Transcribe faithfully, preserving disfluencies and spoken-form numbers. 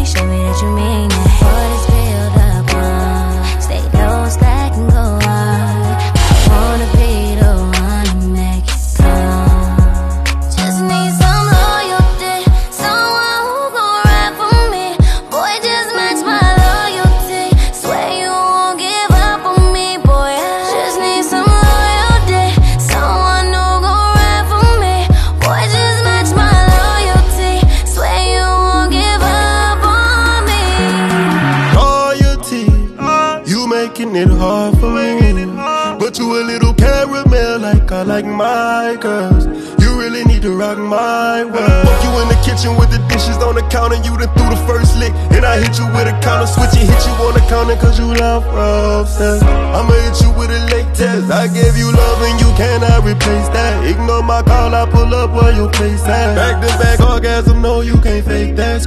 show me that you mean it. What is build up on? Stay low, stack and go hard. I wanna be the one to make it come. Just need some loyalty, someone who gon' ride for me. Boy, just match my loyalty. Swear you won't give up on me, boy. I just need some loyalty, someone who gon' ride for me. Boy, just match my loyalty. Swear you won't give up on me. Loyalty, you making it hard for me. But you a little caramel like I like my girls. You really need to rock my world. Fuck you in the kitchen with the dishes on the counter. You done threw the first lick, and I hit you with a counter switch and hit you on the counter cause you love rough sex. I'ma hit you with a late test. I gave you love and you cannot replace that. Ignore my call, I pull up where your place at. Back to back orgasm, no you can't fake that.